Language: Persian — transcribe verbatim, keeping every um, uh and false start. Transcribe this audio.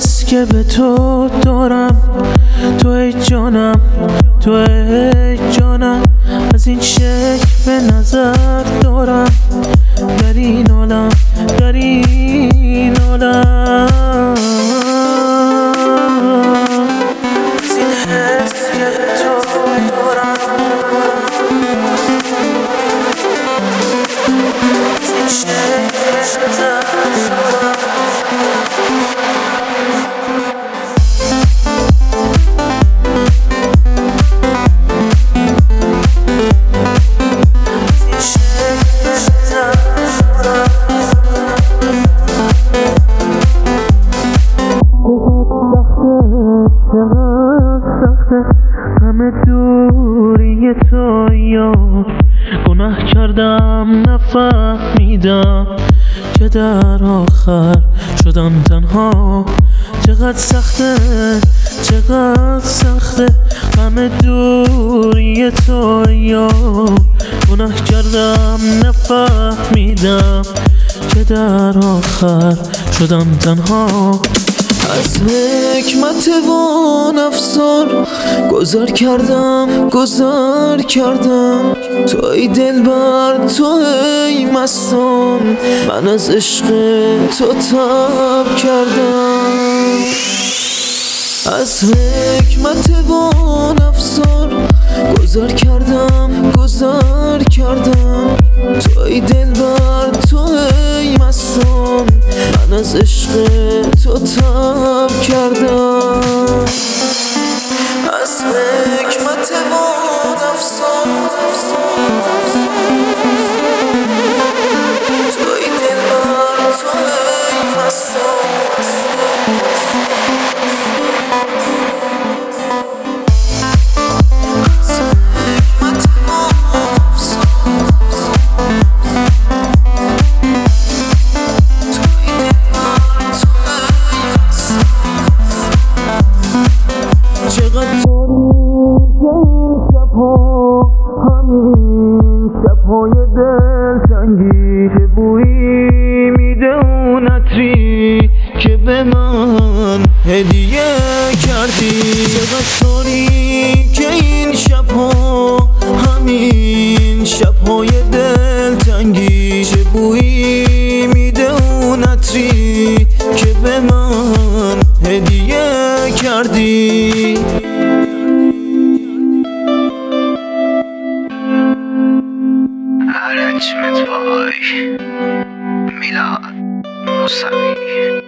حس که به تو دارم، تو ای جانم، تو ای جانم. از این شکل به نظر دارم در این عالم، در این عالم. از این حس که به تو دارم، از این شکل به نظر دارم. همه دوری تو یار، گناه کردم نفهمیدم که در آخر شدم تنها. چقدر سخته، چقدر سخته همه دوری تو یار، گناه کردم نفهمیدم که در آخر شدم تنها. از حکمت وان افسار گذر کردم، گذر کردم. تو ای دلبر، تو ای مستان، من از عشق تو تب کردم. از حکمت وان افسار گذر کردم، گذر کردم. تو ای دلبر، تو ای مستان، من از عشق تو تب کردم. از حکمت وان افسان تو ای دلبر، تو ای مستان. همین شب‌های دلتنگی که بویی میده اون عطری که به من هدیه کردی. چقدر سالی که این شب‌ها، همین شب‌های دلتنگی که بویی میده اون عطری که به من هدیه کردی. Arrangement by Milad Musavi.